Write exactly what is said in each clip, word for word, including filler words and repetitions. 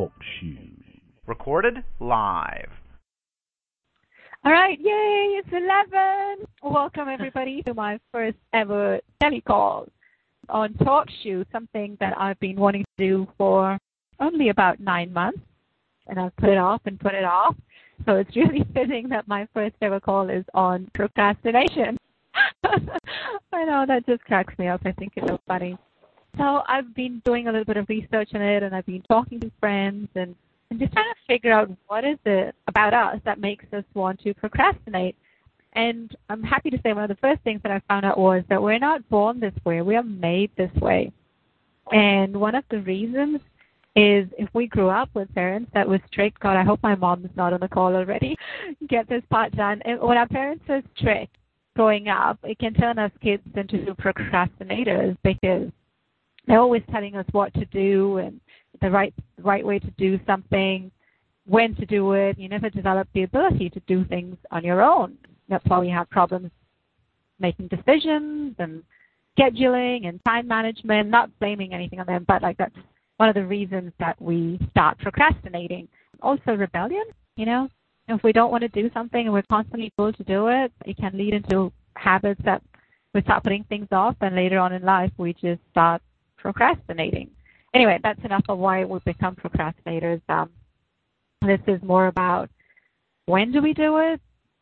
Talk Shoe. Recorded live. All right, yay, it's eleven. Welcome, everybody, to my first ever telecall on Talk Shoe, something that I've been wanting to do for only about nine months, and I've put it off and put it off. So it's really fitting that my first ever call is on procrastination. I know, that just cracks me up. I think it's so funny. So I've been doing a little bit of research on it, and I've been talking to friends and, and just trying to figure out what is it about us that makes us want to procrastinate. And I'm happy to say one of the first things that I found out was that we're not born this way. We are made this way. And one of the reasons is if we grew up with parents that were strict. God, I hope my mom's not on the call already. Get this part done. And when our parents are strict growing up, it can turn us kids into procrastinators because they're always telling us what to do and the right right way to do something, when to do it. You never develop the ability to do things on your own. That's why we have problems making decisions and scheduling and time management, not blaming anything on them, but like that's one of the reasons that we start procrastinating. Also rebellion, you know. If we don't want to do something and we're constantly told to do it, it can lead into habits that we start putting things off, and later on in life we just start procrastinating. Anyway, that's enough of why we become procrastinators. Um, this is more about when do we do it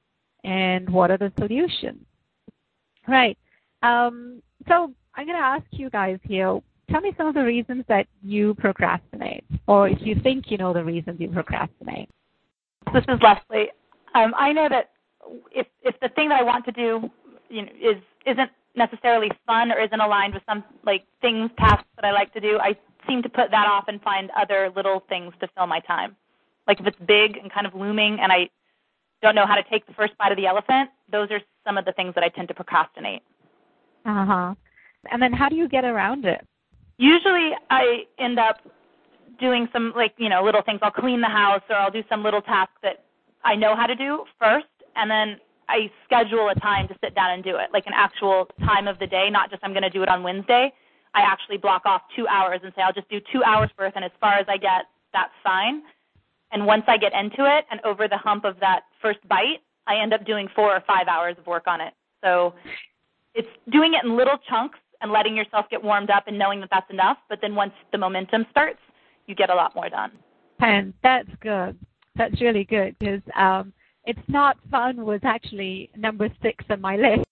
and what are the solutions. Right. Um, so I'm going to ask you guys here, tell me some of the reasons that you procrastinate, or if you think you know the reasons you procrastinate. This is Leslie. Um, I know that if if the thing that I want to do, you know, is isn't necessarily fun or isn't aligned with some like things, tasks that I like to do, I seem to put that off and find other little things to fill my time. Like if it's big and kind of looming and I don't know how to take the first bite of the elephant, those are some of the things that I tend to procrastinate. Uh-huh. And then how do you get around it? Usually I end up doing some, like, you know, little things. I'll clean the house or I'll do some little task that I know how to do first, and then I schedule a time to sit down and do it, like an actual time of the day, not just I'm going to do it on Wednesday. I actually block off two hours and say I'll just do two hours worth, and as far as I get, that's fine. And once I get into it and over the hump of that first bite, I end up doing four or five hours of work on it. So it's doing it in little chunks and letting yourself get warmed up and knowing that that's enough, but then once the momentum starts, you get a lot more done. And that's good. That's really good because um, it's not fun was actually number six on my list.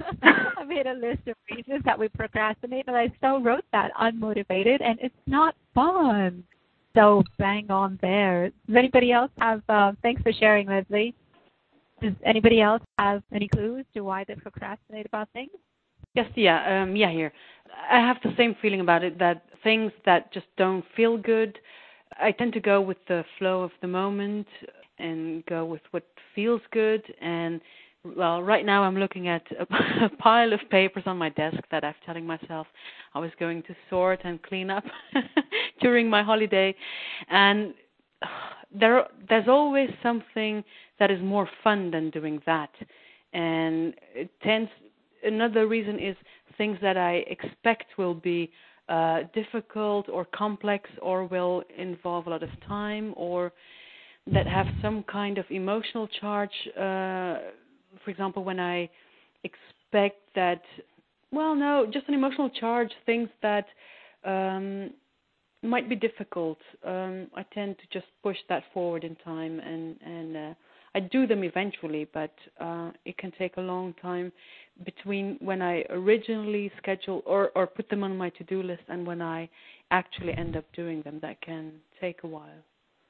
I made a list of reasons that we procrastinate, and I still wrote that, unmotivated, and it's not fun. So bang on there. Does anybody else have, uh, thanks for sharing, Leslie. Does anybody else have any clues to why they procrastinate about things? Yes, yeah, um, yeah, here. I have the same feeling about it, that things that just don't feel good, I tend to go with the flow of the moment and go with what feels good. And, well, right now I'm looking at a, a pile of papers on my desk that I'm telling myself I was going to sort and clean up during my holiday. And there, there's always something that is more fun than doing that. And it tends... Another reason is things that I expect will be uh, difficult or complex or will involve a lot of time or that have some kind of emotional charge. Uh, for example, when I expect that, well, no, just an emotional charge, things that um, might be difficult. Um, I tend to just push that forward in time and, and uh, I do them eventually, but uh, it can take a long time between when I originally schedule or, or put them on my to-do list and when I actually end up doing them. That can take a while.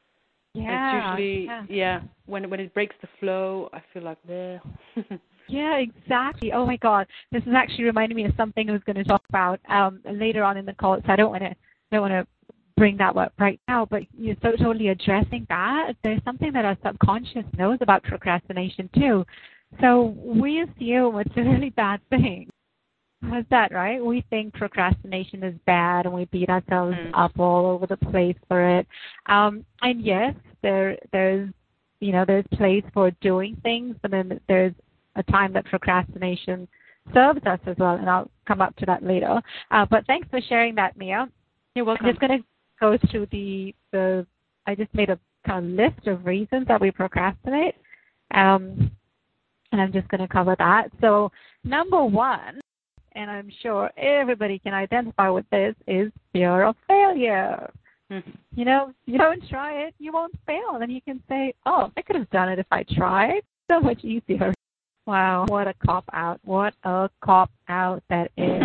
Yeah. It's usually, yeah. yeah, when when it breaks the flow, I feel like, bleh. Yeah, exactly. Oh, my God. This is actually reminding me of something I was going to talk about um, later on in the call, so I don't want to don't want to bring that up right now, but you're so totally addressing that. There's something that our subconscious knows about procrastination, too. So we assume it's a really bad thing. How's that, right? We think procrastination is bad, and we beat ourselves mm. up all over the place for it. Um, and yes, there, there's, you know, there's place for doing things, but then there's a time that procrastination serves us as well, and I'll come up to that later. Uh, but thanks for sharing that, Mia. You're welcome. I'm just going to go through the the I just made a kind of list of reasons that we procrastinate. Um, and I'm just going to cover that. So number one, and I'm sure everybody can identify with this, is fear of failure. Mm-hmm. You know, you don't try it, you won't fail. And you can say, oh, I could have done it if I tried. So much easier. Wow, what a cop-out. What a cop-out that is.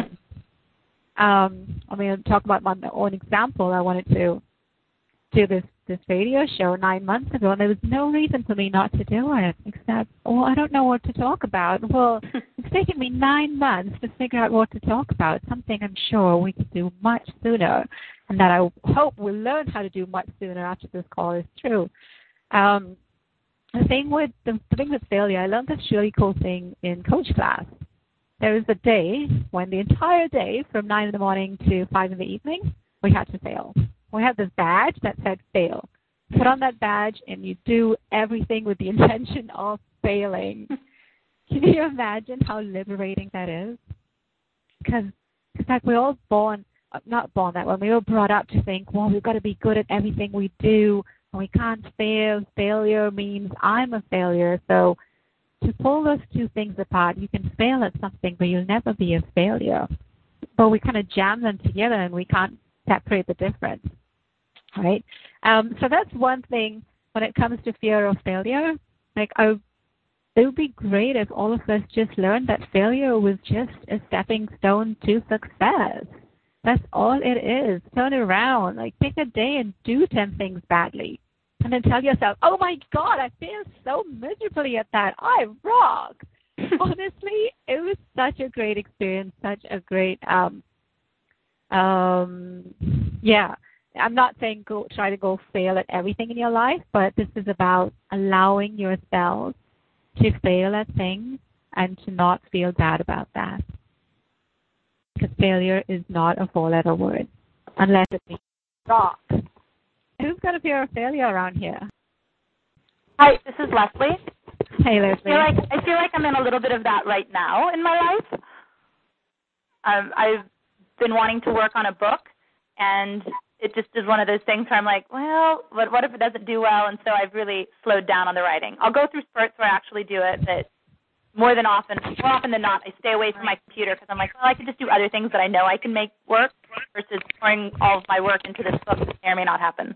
um, I mean, I'll talk about my own example. I wanted to do this, this radio show nine months ago, and there was no reason for me not to do it, except, oh, I don't know what to talk about. Well, it's taken me nine months to figure out what to talk about, something I'm sure we could do much sooner, and that I hope we'll learn how to do much sooner after this call is through. Um, the thing with the, the thing with failure, I learned this really cool thing in coach class. There was a day when the entire day, from nine in the morning to five in the evening, we had to fail. We had this badge that said fail. Put on that badge and you do everything with the intention of failing. Can you imagine how liberating that is? Because it's like we're all born, not born that way, we were brought up to think, well, we've got to be good at everything we do, and we can't fail. Failure means I'm a failure. So to pull those two things apart, you can fail at something, but you'll never be a failure. But we kind of jam them together and we can't separate the difference. Right? Um, so that's one thing when it comes to fear of failure. Like, I, it would be great if all of us just learned that failure was just a stepping stone to success. That's all it is. Turn it around. Like, pick a day and do ten things badly. And then tell yourself, oh, my God, I failed so miserably at that. I rock. Honestly, it was such a great experience, such a great, um, um, yeah. I'm not saying go try to go fail at everything in your life, but this is about allowing yourself to fail at things and to not feel bad about that. Because failure is not a four-letter word, unless it means rock. Who's got a fear of failure around here? Hi, this is Leslie. Hey, Leslie. I feel like, I feel like I'm in a little bit of that right now in my life. Um, I've been wanting to work on a book, and it just is one of those things where I'm like, well, what, what if it doesn't do well? And so I've really slowed down on the writing. I'll go through spurts where I actually do it, but more than often, more often than not, I stay away from my computer because I'm like, well, I could just do other things that I know I can make work versus pouring all of my work into this book that may or may not happen.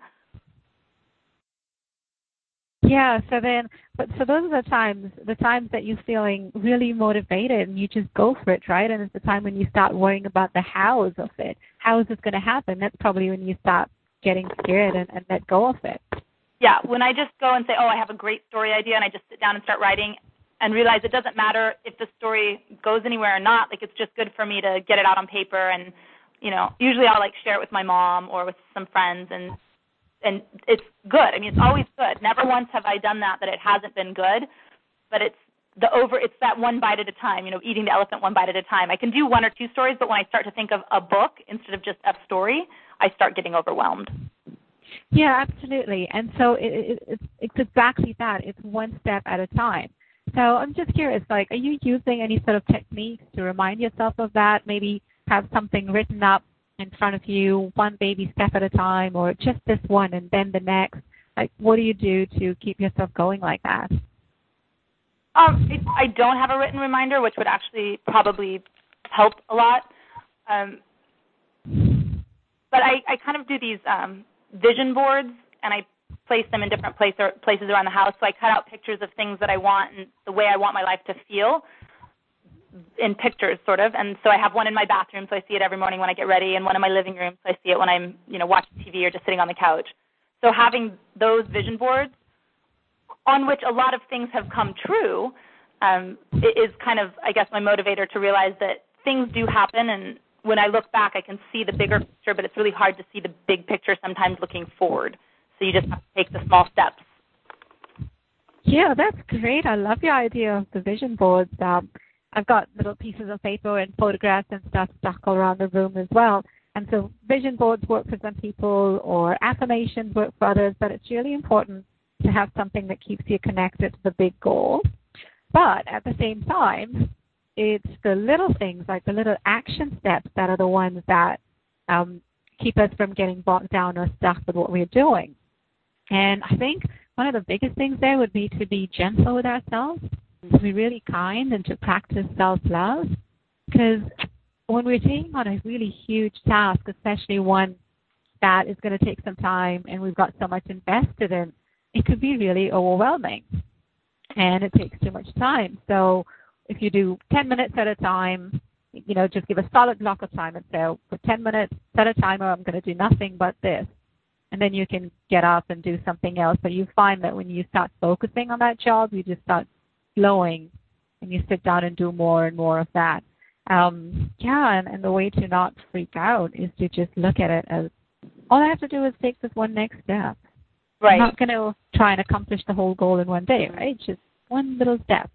Yeah, so then, but so those are the times, the times that you're feeling really motivated and you just go for it, right? And it's the time when you start worrying about the hows of it. How is this going to happen? That's probably when you start getting scared and, and let go of it. Yeah, when I just go and say, oh, I have a great story idea, and I just sit down and start writing and realize it doesn't matter if the story goes anywhere or not. Like, it's just good for me to get it out on paper. And, you know, usually I'll, like, share it with my mom or with some friends, and and it's good. I mean, it's always good. Never once have I done that that it hasn't been good, but it's the over. It's that one bite at a time, you know, eating the elephant one bite at a time. I can do one or two stories, but when I start to think of a book instead of just a story, I start getting overwhelmed. Yeah, absolutely. And so it, it, it's, it's exactly that. It's one step at a time. So I'm just curious, like, are you using any sort of techniques to remind yourself of that? Maybe have something written up in front of you, one baby step at a time, or just this one and then the next? Like, what do you do to keep yourself going like that? Um, it, I don't have a written reminder, which would actually probably help a lot. Um, but I, I kind of do these um, vision boards, and I place them in different place or places around the house. So I cut out pictures of things that I want and the way I want my life to feel in pictures, sort of. And so I have one in my bathroom, so I see it every morning when I get ready, and one in my living room, so I see it when I'm, you know, watching T V or just sitting on the couch. So having those vision boards, on which a lot of things have come true, um, is kind of, I guess, my motivator to realize that things do happen, and when I look back, I can see the bigger picture, but it's really hard to see the big picture sometimes looking forward. So you just have to take the small steps. Yeah, that's great. I love your idea of the vision boards. Um, I've got little pieces of paper and photographs and stuff stuck all around the room as well. And so vision boards work for some people, or affirmations work for others, but it's really important to have something that keeps you connected to the big goal. But at the same time, it's the little things, like the little action steps, that are the ones that um, keep us from getting bogged down or stuck with what we're doing. And I think one of the biggest things there would be to be gentle with ourselves, to be really kind, and to practice self-love. Because when we're taking on a really huge task, especially one that is going to take some time and we've got so much invested in, it could be really overwhelming. And it takes too much time. So if you do ten minutes at a time, you know, just give a solid block of time and say, oh, for ten minutes, set a timer, I'm going to do nothing but this. And then you can get up and do something else. But you find that when you start focusing on that job, you just start flowing and you sit down and do more and more of that. Um, yeah, and, and the way to not freak out is to just look at it as, all I have to do is take this one next step. Right. I'm not going to try and accomplish the whole goal in one day, right? Just one little step.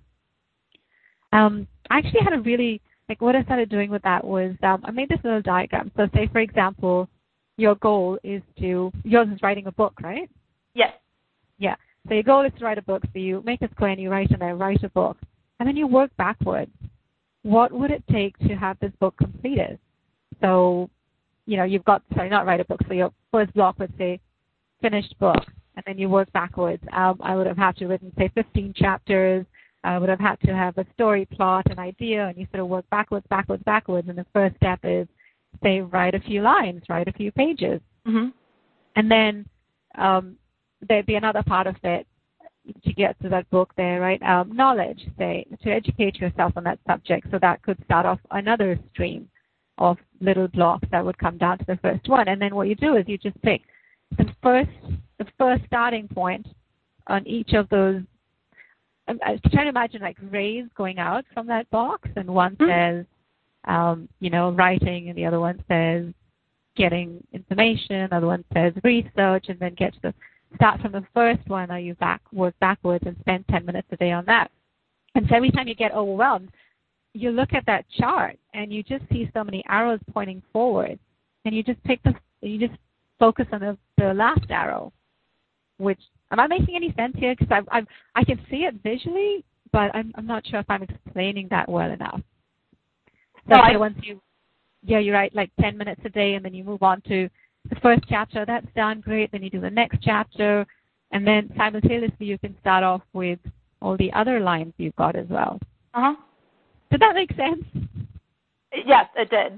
Um, I actually had a really, like what I started doing with that was um, I made this little diagram. So say, for example, your goal is to, yours is writing a book, right? Yes. Yeah. So your goal is to write a book. So you make a square and you write in there, write a book. And then you work backwards. What would it take to have this book completed? So, you know, you've got, sorry, not write a book. So your first block would say finished book. And then you work backwards. Um, I would have had to written, say, fifteen chapters. I would have had to have a story, plot, an idea, and you sort of work backwards, backwards, backwards. And the first step is, say, write a few lines, write a few pages. Mm-hmm. And then um, there'd be another part of it to get to that book there, right? Um, knowledge, say, to educate yourself on that subject. So that could start off another stream of little blocks that would come down to the first one. And then what you do is you just pick the first, the first starting point on each of those. I'm, I'm trying to imagine like rays going out from that box, and one mm-hmm. says, um, you know, writing, and the other one says getting information, the other one says research, and then get to the start from the first one, or you back work backwards and spend ten minutes a day on that. And so every time you get overwhelmed, you look at that chart and you just see so many arrows pointing forward, and you just pick the, you just focus on the, the last arrow. Which, am I making any sense here? Because I I I can see it visually, but I'm I'm not sure if I'm explaining that well enough. So no, I, once you, yeah, you write like ten minutes a day, and then you move on to the first chapter. That's done, great. Then you do the next chapter, and then simultaneously you can start off with all the other lines you've got as well. Uh huh. Did that make sense? Yes, it did.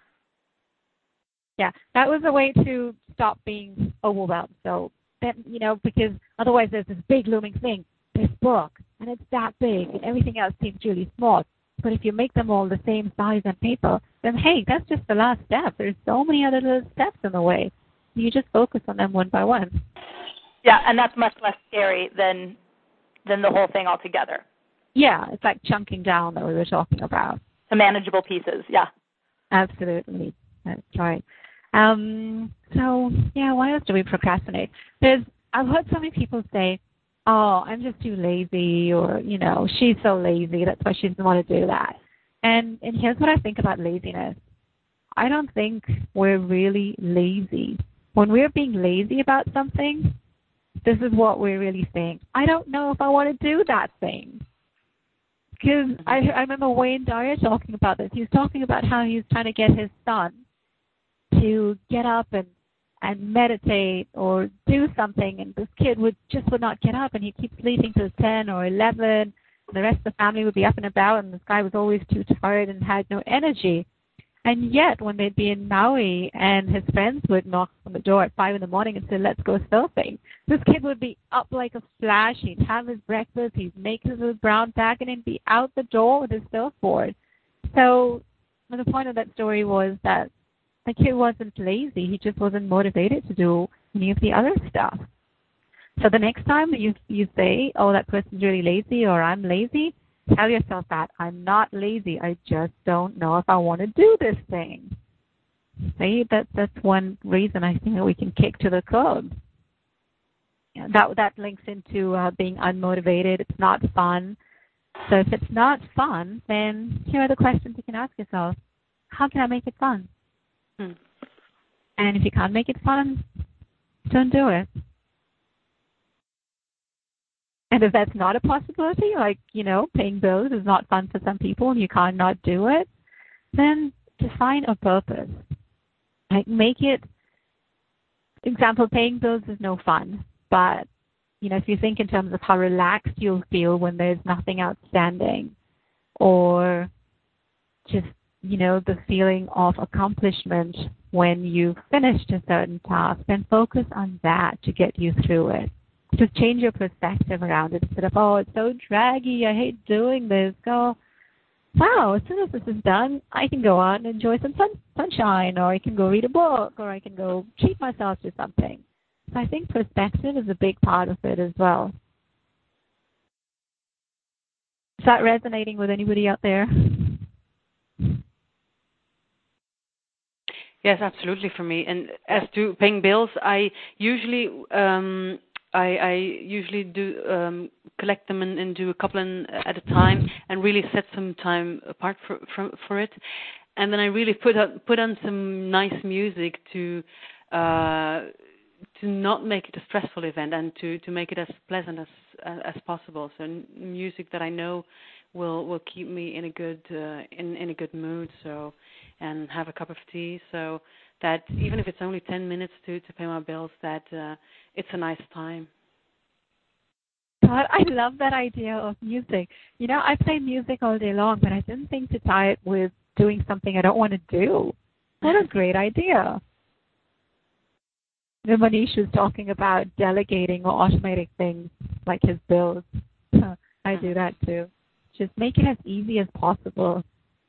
Yeah, that was a way to stop being overwhelmed. So that, you know, because otherwise there's this big looming thing, this book, and it's that big, and everything else seems really small. But if you make them all the same size on paper, then hey, that's just the last step. There's so many other little steps in the way. You just focus on them one by one. Yeah, and that's much less scary than than the whole thing altogether. Yeah, it's like chunking down that we were talking about. To manageable pieces, yeah. Absolutely. That's right. Um, so, yeah, why else do we procrastinate? There's, I've heard so many people say, oh, I'm just too lazy, or, you know, she's so lazy, that's why she doesn't want to do that. And and here's what I think about laziness. I don't think we're really lazy. When we're being lazy about something, this is what we're really saying. I don't know if I want to do that thing. Because I, I remember Wayne Dyer talking about this. He was talking about how he was trying to get his son to get up and, and meditate or do something, and this kid would just would not get up, and he keeps sleeping till ten or eleven, and the rest of the family would be up and about, and this guy was always too tired and had no energy. And yet, when they'd be in Maui and his friends would knock on the door at five in the morning and say, let's go surfing, this kid would be up like a flash. He'd have his breakfast, he'd make his little brown bag, and he'd be out the door with his surfboard. So the point of that story was that the kid wasn't lazy. He just wasn't motivated to do any of the other stuff. So the next time you you say, oh, that person's really lazy, or I'm lazy, tell yourself that I'm not lazy. I just don't know if I want to do this thing. See, that that's one reason I think that we can kick to the curb. Yeah, that that links into uh, being unmotivated. It's not fun. So if it's not fun, then here are the questions you can ask yourself. How can I make it fun? Hmm. And if you can't make it fun, don't do it. And if that's not a possibility, like, you know, paying bills is not fun for some people and you can't not do it, then define a purpose. Like, make it, example, paying bills is no fun, but, you know, if you think in terms of how relaxed you'll feel when there's nothing outstanding, or just, you know, the feeling of accomplishment when you've finished a certain task, then focus on that to get you through it. Just change your perspective around it. Instead of, oh, it's so draggy, I hate doing this, go, wow, as soon as this is done, I can go out and enjoy some sun, sunshine, or I can go read a book, or I can go treat myself to something. So I think perspective is a big part of it as well. Is that resonating with anybody out there? Yes, absolutely for me. And as to paying bills, I usually um, I, I usually do um, collect them and, and do a couple in, at a time, and really set some time apart for for, for it. And then I really put on, put on some nice music to uh, to not make it a stressful event, and to, to make it as pleasant as uh, as possible. So n- music that I know will will keep me in a good uh, in in a good mood. So. And have a cup of tea, so that even if it's only ten minutes to, to pay my bills, that uh, it's a nice time. God, I love that idea of music. You know, I play music all day long, but I didn't think to tie it with doing something I don't want to do. What a great idea. The Manish was talking about delegating or automating things like his bills. I do that too. Just make it as easy as possible.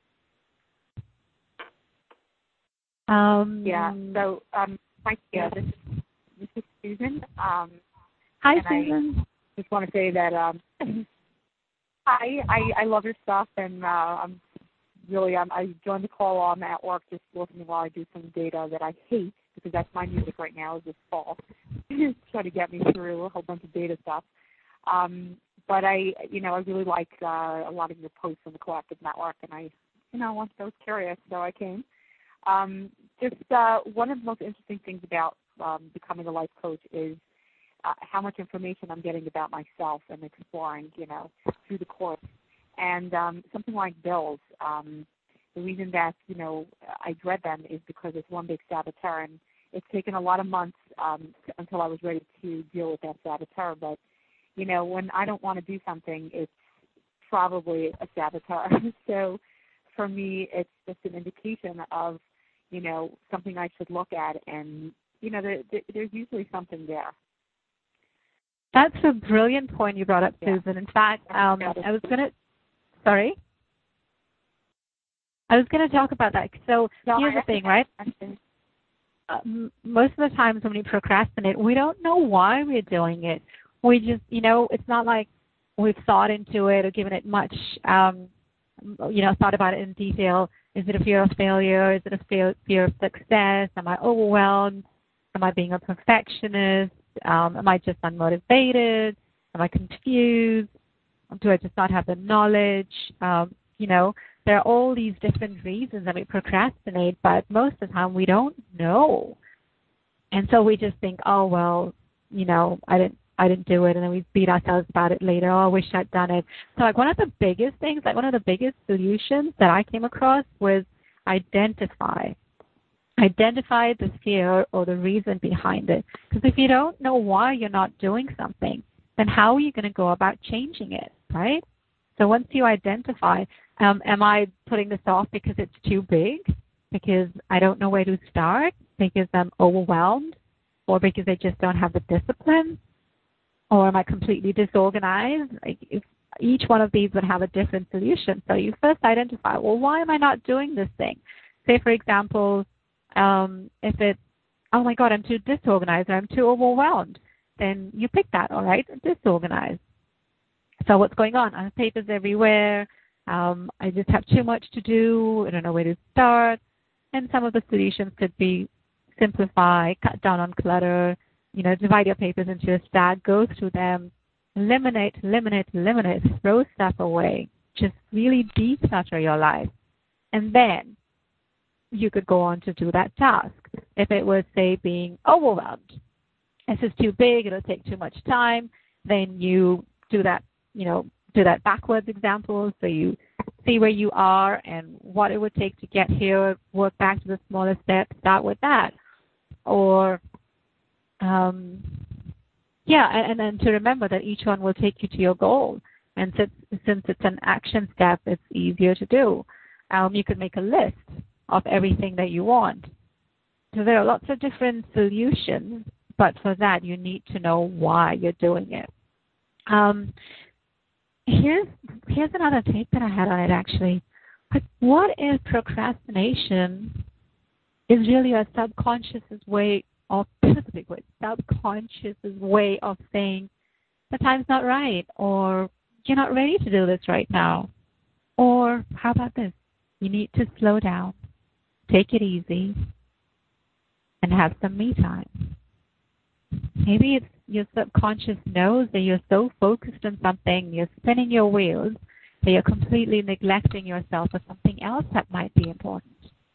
Um, yeah. So, um, hi, yeah, this is, this is Susan. Um, hi, Susan. I just want to say that um, I, I I love your stuff, and uh, I'm really um, I joined the call on at work just listening while I do some data that I hate, because that's my music right now is this fall, try to get me through a whole bunch of data stuff. Um, but I, you know, I really like uh, a lot of your posts on the Collective Network, and I, you know, once I was curious, so I came. Um, just uh, one of the most interesting things about um, becoming a life coach is uh, how much information I'm getting about myself and exploring, you know, through the course. And um, something like bills, um, the reason that, you know, I dread them is because it's one big saboteur, and it's taken a lot of months um, until I was ready to deal with that saboteur. But, you know, when I don't want to do something, it's probably a saboteur. So for me, it's just an indication of, you know, something I should look at, and, you know, there, there, there's usually something there. That's a brilliant point you brought up, Susan. Yeah. In fact, um, I was going to, sorry? I was going to talk about that. So no, here's the thing, right? Uh, most of the times when we procrastinate, we don't know why we're doing it. We just, you know, it's not like we've thought into it or given it much, um, you know, thought about it in detail. Is it a fear of failure? Is it a fear, fear of success? Am I overwhelmed? Am I being a perfectionist? Um, am I just unmotivated? Am I confused? Do I just not have the knowledge? Um, you know, there are all these different reasons that we procrastinate, but most of the time we don't know. And so we just think, oh, well, you know, I didn't I didn't do it, and then we beat ourselves about it later. Oh, I wish I'd done it. So like one of the biggest things, like one of the biggest solutions that I came across was identify. Identify the fear or the reason behind it. Because if you don't know why you're not doing something, then how are you going to go about changing it, right? So once you identify, um, am I putting this off because it's too big? Because I don't know where to start? Because I'm overwhelmed? Or because I just don't have the discipline? Or am I completely disorganized? Like if each one of these would have a different solution. So you first identify, well, why am I not doing this thing? Say, for example, um, if it's, oh, my God, I'm too disorganized or I'm too overwhelmed, then you pick that, all right, disorganized. So what's going on? I have papers everywhere. Um, I just have too much to do. I don't know where to start. And some of the solutions could be simplify, cut down on clutter, you know, divide your papers into a stack, go through them, eliminate, eliminate, eliminate, throw stuff away. Just really declutter your life. And then you could go on to do that task. If it was, say, being overwhelmed, this is too big, it'll take too much time, then you do that, you know, do that backwards example. So you see where you are and what it would take to get here, work back to the smaller steps, start with that. Or, um, yeah, and then to remember that each one will take you to your goal. And since, since it's an action step, it's easier to do. Um, you could make a list of everything that you want. So there are lots of different solutions, but for that you need to know why you're doing it. Um, here's here's another take that I had on it actually. But what if procrastination is really a subconscious way of this is a big word, subconscious way of saying the time's not right, or you're not ready to do this right now, or how about this? You need to slow down, take it easy, and have some me time. Maybe it's your subconscious knows that you're so focused on something, you're spinning your wheels, that you're completely neglecting yourself for something else that might be important.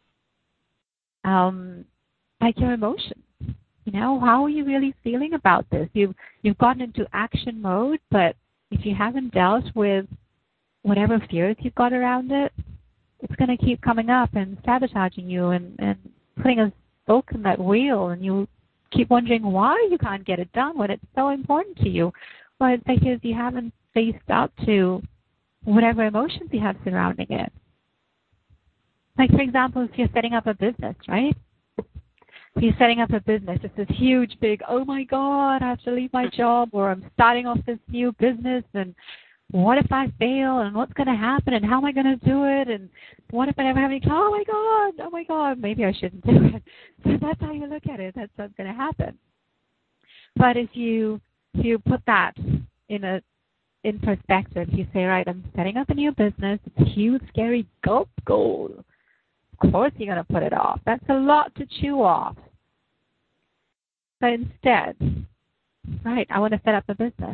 Um, like your emotions. You know, how are you really feeling about this? You've, you've gotten into action mode, but if you haven't dealt with whatever fears you've got around it, it's going to keep coming up and sabotaging you and, and putting a spoke in that wheel, and you keep wondering why you can't get it done when it's so important to you. Well, it's because you haven't faced up to whatever emotions you have surrounding it. Like, for example, if you're setting up a business, right? If you're setting up a business, it's this huge, big, oh, my God, I have to leave my job, or I'm starting off this new business, and what if I fail, and what's going to happen, and how am I going to do it, and what if I never have any, oh, my God, oh, my God, maybe I shouldn't do it. So that's how you look at it. That's what's going to happen. But if you if you put that in a in perspective, you say, right, I'm setting up a new business. It's a huge, scary gulp goal. Of course you're going to put it off. That's a lot to chew off. But instead, right, I want to set up a business.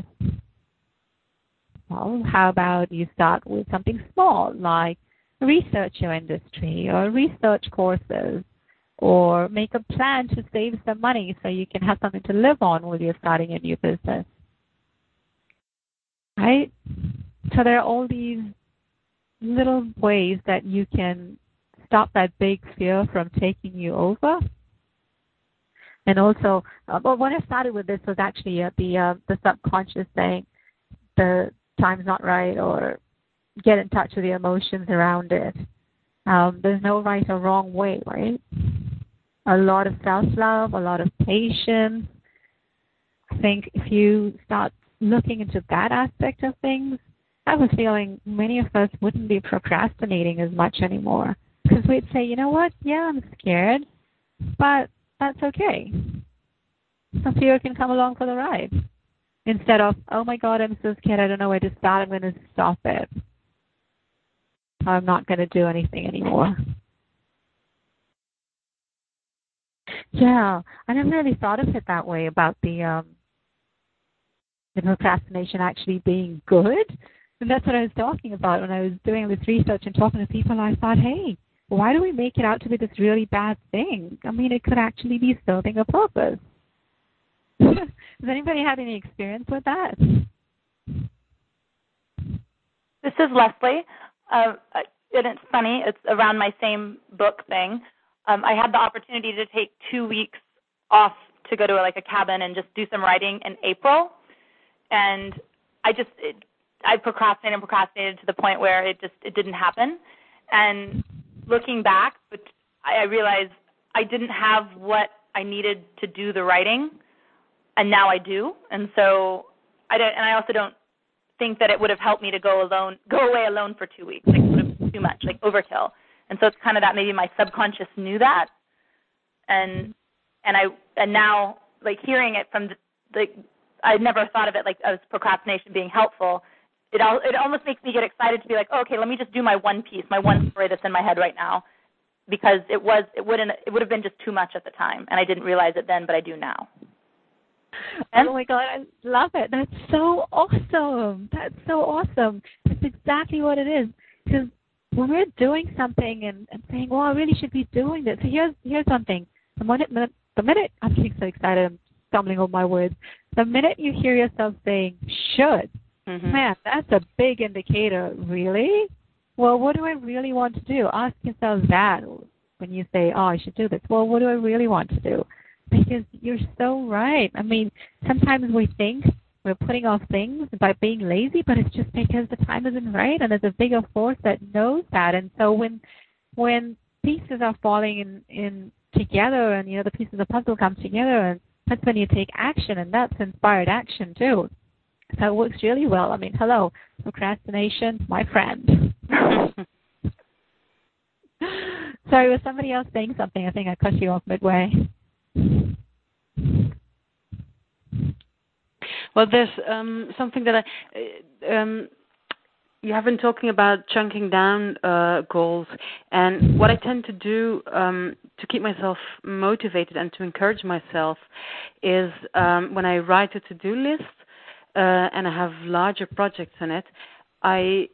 Well, how about you start with something small, like research your industry or research courses, or make a plan to save some money so you can have something to live on while you're starting a new business. Right? So there are all these little ways that you can stop that big fear from taking you over. And also, uh, well, when I started with this was actually uh, the uh, the subconscious saying the time's not right, or get in touch with the emotions around it. Um, there's no right or wrong way, right? A lot of self-love, a lot of patience. I think if you start looking into that aspect of things, I have a feeling many of us wouldn't be procrastinating as much anymore. Because we'd say, you know what, yeah, I'm scared, but that's okay. Some fear can come along for the ride. Instead of, oh my God, I'm so scared, I don't know where to start, I'm going to stop it. I'm not going to do anything anymore. Yeah, I never really thought of it that way, about the um, the procrastination actually being good. And that's what I was talking about when I was doing this research and talking to people. I thought, hey, why do we make it out to be this really bad thing? I mean, it could actually be serving a purpose. Has anybody had any experience with that? This is Leslie. Uh, and it's funny, it's around my same book thing. Um, I had the opportunity to take two weeks off to go to like a cabin and just do some writing in April. And I just, it, I procrastinated and procrastinated to the point where it just, it didn't happen. And looking back, but I realized I didn't have what I needed to do the writing, and now I do. And so I don't, and I also don't think that it would have helped me to go alone, go away alone for two weeks. Like, it would have been too much, like overkill. And so it's kind of that maybe my subconscious knew that, and and I and now like hearing it from the, the I never thought of it like as procrastination being helpful. It all it almost makes me get excited to be like, oh, okay, let me just do my one piece, my one story that's in my head right now, because it was it wouldn't it would have been just too much at the time, and I didn't realize it then, but I do now. And, oh my God, I love it. That's so awesome. That's so awesome. That's exactly what it is. Because when we're doing something and, and saying, well, I really should be doing this. So here's here's something. The minute, the minute, I'm getting so excited, I'm stumbling over my words. The minute you hear yourself saying, should, mm-hmm. man, that's a big indicator. Really? Well, what do I really want to do? Ask yourself that when you say, oh, I should do this. Well, what do I really want to do? because you're so right. I mean, sometimes we think we're putting off things by being lazy, but it's just because the time isn't right, and there's a bigger force that knows that. And so when when pieces are falling in, in together, and you know the pieces of the puzzle come together, and that's when you take action, and that's inspired action too. So it works really well. I mean, hello, procrastination, my friend. Sorry, was somebody else saying something? I think I cut you off midway. Well, there's um, something that I, um, you have been talking about chunking down uh, goals, and what I tend to do um, to keep myself motivated and to encourage myself is um, when I write a to-do list uh, and I have larger projects in it, I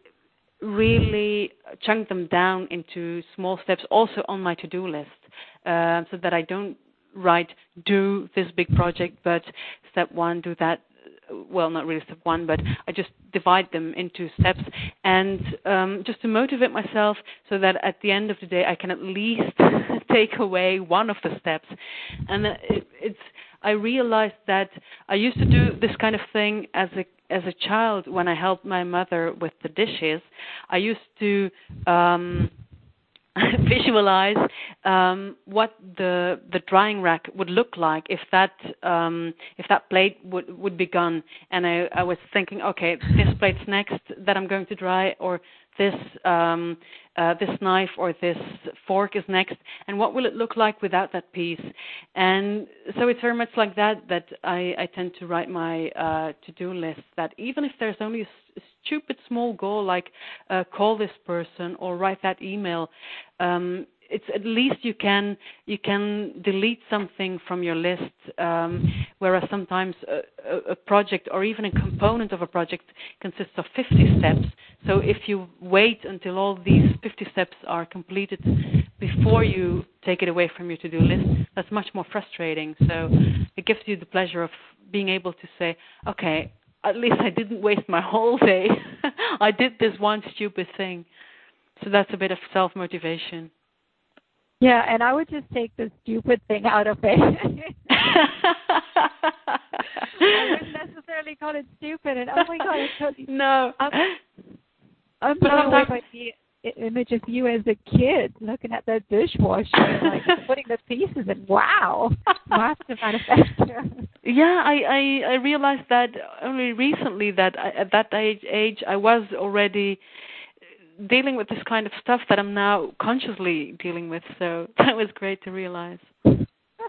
really chunk them down into small steps also on my to-do list uh, so that I don't write do this big project, but step one, do that. Well, not really step one, but I just divide them into steps, and um, just to motivate myself so that at the end of the day I can at least take away one of the steps. And it, it's I realized that I used to do this kind of thing as a as a child when I helped my mother with the dishes. I used to um, visualize um, what the the drying rack would look like if that um, if that plate would, would be gone, and I, I was thinking, okay, this plate's next that I'm going to dry, or this um, uh, this knife or this fork is next, and what will it look like without that piece? And so it's very much like that that I, I tend to write my uh, to-do list, that even if there's only a s- stupid small goal like uh, call this person or write that email, um, it's at least you can you can delete something from your list, um, whereas sometimes a, a project or even a component of a project consists of fifty steps. So if you wait until all these fifty steps are completed before you take it away from your to-do list, that's much more frustrating. So it gives you the pleasure of being able to say, okay, at least I didn't waste my whole day. I did this one stupid thing. So that's a bit of self-motivation. Yeah, and I would just take the stupid thing out of it. I wouldn't necessarily call it stupid. And oh my God, I totally no. I'm, I'm blown away by the image of you as a kid looking at that dishwasher, like putting the pieces in. Wow, master manufacturer. Yeah, I, I I realized that only recently that I, at that age age I was already dealing with this kind of stuff that I'm now consciously dealing with. So that was great to realize. Thanks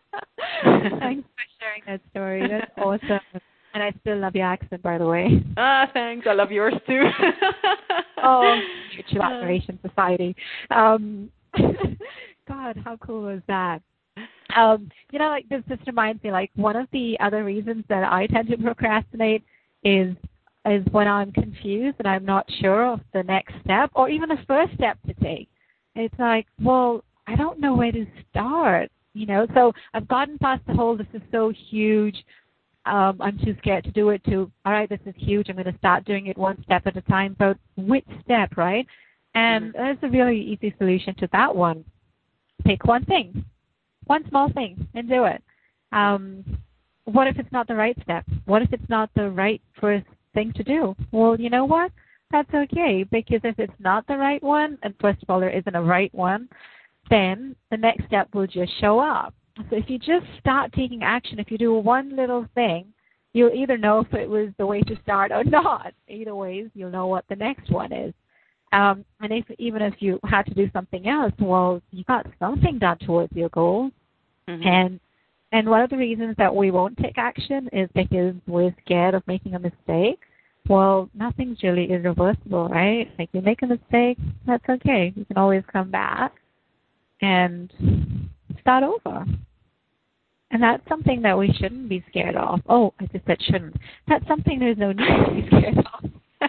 for sharing that story. That's awesome. And I still love your accent, by the way. Ah, thanks. I love yours too. Oh, Mutual Admiration Society. Um, God, how cool was that? Um, you know, like this just reminds me, like one of the other reasons that I tend to procrastinate is is when I'm confused and I'm not sure of the next step or even the first step to take. It's like, well, I don't know where to start, you know. So I've gotten past the whole, this is so huge, um, I'm too scared to do it, to, all right, this is huge, I'm going to start doing it one step at a time. But which step, right? And mm-hmm. there's a really easy solution to that one. Pick one thing, one small thing, and do it. Um, what if it's not the right step? What if it's not the right first thing to do? Well, you know what? That's okay, because if it's not the right one, and first of all, there isn't a right one, then the next step will just show up. So if you just start taking action, if you do one little thing, you'll either know if it was the way to start or not. Either ways, you'll know what the next one is. Um, and if even if you had to do something else, well, you got something done towards your goal. Mm-hmm. And And one of the reasons that we won't take action is because we're scared of making a mistake. Well, nothing's really irreversible, right? Like you make a mistake, that's okay. You can always come back and start over. And that's something that we shouldn't be scared of. Oh, I just said shouldn't. That's something there's no need to be scared of.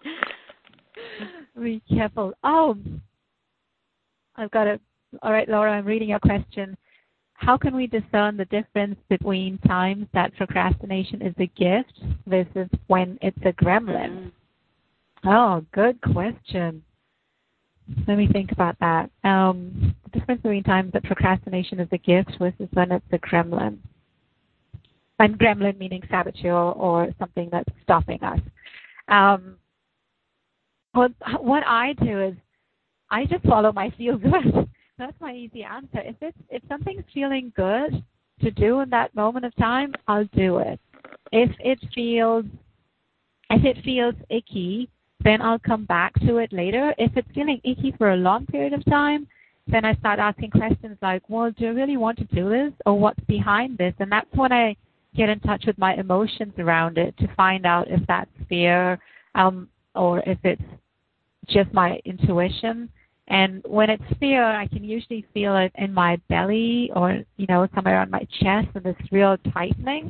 Be careful. Oh, I've got it. All right, Laura, I'm reading your question. How can we discern the difference between times that procrastination is a gift versus when it's a gremlin? Mm-hmm. Oh, good question. Let me think about that. Um, the difference between times that procrastination is a gift versus when it's a gremlin. And gremlin meaning saboteur or something that's stopping us. Um, what, what I do is I just follow my feel good. That's my easy answer. If it's if something's feeling good to do in that moment of time, I'll do it. If it feels if it feels icky, then I'll come back to it later. If it's feeling icky for a long period of time, then I start asking questions like, well, do I really want to do this, or what's behind this? And that's when I get in touch with my emotions around it to find out if that's fear um, or if it's just my intuition. And when it's fear, I can usually feel it in my belly or, you know, somewhere on my chest, and this real tightening.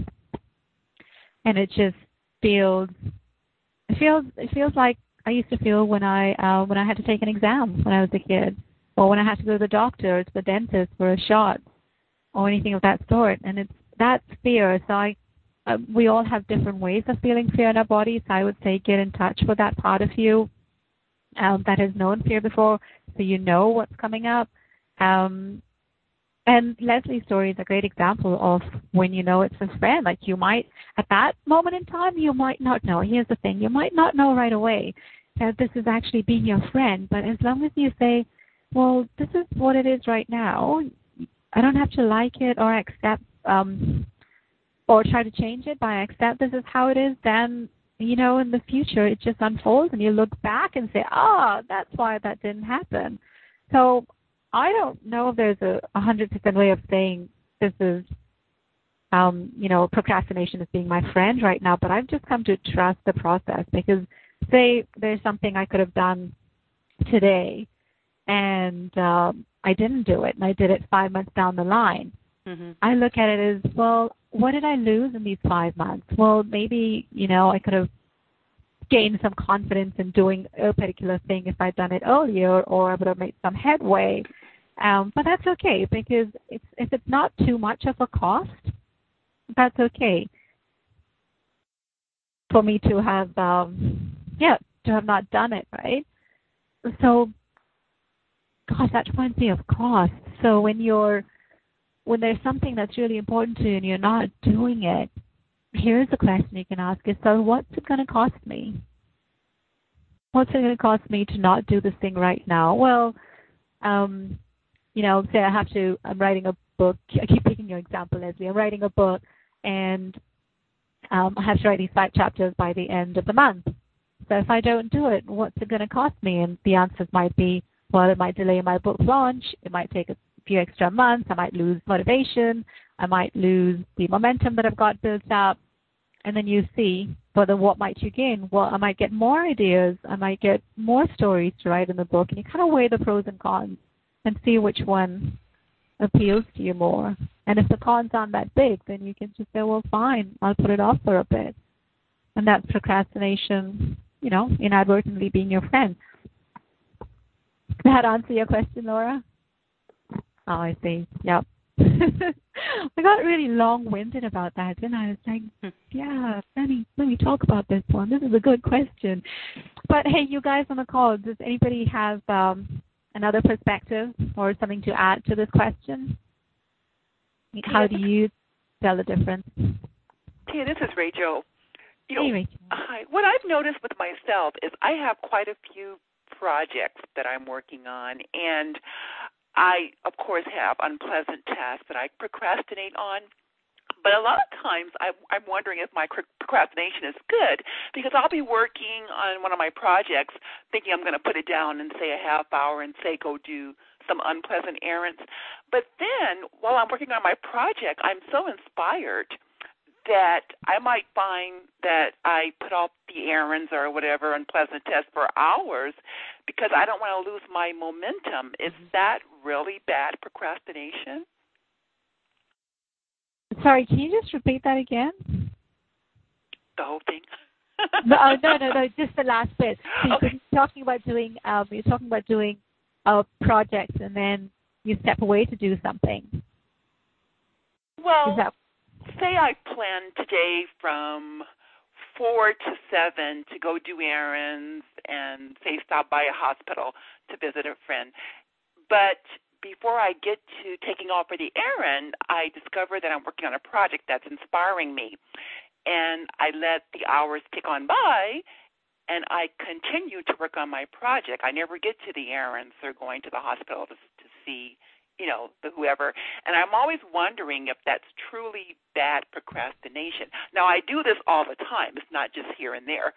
And it just feels, it feels, it feels like I used to feel when I uh, when I had to take an exam when I was a kid, or when I had to go to the doctor or to the dentist for a shot, or anything of that sort. And it's that's fear. So I, uh, we all have different ways of feeling fear in our bodies. So I would say get in touch with that part of you um, that has known fear before, so you know what's coming up. Um, and Leslie's story is a great example of when you know it's a friend. Like you might, at that moment in time, you might not know. Here's the thing, you might not know right away that this is actually being your friend. But as long as you say, well, this is what it is right now, I don't have to like it or accept um, or try to change it, but I accept this is how it is, then, you know, in the future it just unfolds and you look back and say, ah, oh, that's why that didn't happen. So I don't know if there's a one hundred percent way of saying this is, um, you know, procrastination is being my friend right now, but I've just come to trust the process, because say there's something I could have done today and um, I didn't do it, and I did it five months down the line. Mm-hmm. I look at it as, well, what did I lose in these five months? Well, maybe, you know, I could have gained some confidence in doing a particular thing if I'd done it earlier, or I would have made some headway. Um, but that's okay, because it's, if it's not too much of a cost, that's okay for me to have, um, yeah, to have not done it, right? So, gosh, that reminds me of cost. So when you're when there's something that's really important to you and you're not doing it, here's a question you can ask yourself: what's it going to cost me? What's it going to cost me to not do this thing right now? Well, um, you know, say I have to, I'm writing a book. I keep picking your example, Leslie. I'm writing a book, and um, I have to write these five chapters by the end of the month. So if I don't do it, what's it going to cost me? And the answers might be, well, it might delay my book launch. It might take a few extra months. I might lose motivation. I might lose the momentum that I've got built up. And then you see, well, then what might you gain? Well, I might get more ideas. I might get more stories to write in the book. And you kind of weigh the pros and cons and see which one appeals to you more. And if the cons aren't that big, then you can just say, well, fine, I'll put it off for a bit. And that's procrastination, you know, inadvertently being your friend. Did that answer your question, Laura? Oh, I see. Yep. I got really long-winded about that, didn't I? I was like, yeah, let me, let me talk about this one. This is a good question. But, hey, you guys on the call, does anybody have um, another perspective or something to add to this question? How do you tell the difference? Tia, this is Rachel. You know, hey, Rachel. Hi. What I've noticed with myself is I have quite a few projects that I'm working on, and I, of course, have unpleasant tasks that I procrastinate on. But a lot of times I, I'm wondering if my procrastination is good, because I'll be working on one of my projects thinking I'm going to put it down and say a half hour and say go do some unpleasant errands. But then while I'm working on my project, I'm so inspired that I might find that I put off the errands or whatever unpleasant tasks for hours because I don't want to lose my momentum. Is that really bad procrastination? Sorry, can you just repeat that again? The whole thing? no, no, no, no, just the last bit. So okay. You're talking about doing, um, you're talking about doing a project, and then you step away to do something. Well, Is that say I plan today from four to seven to go do errands and, say, stop by a hospital to visit a friend. But before I get to taking off for the errand, I discover that I'm working on a project that's inspiring me. And I let the hours tick on by, and I continue to work on my project. I never get to the errands or going to the hospital to, to see, you know, the whoever. And I'm always wondering if that's truly bad procrastination. Now, I do this all the time. It's not just here and there.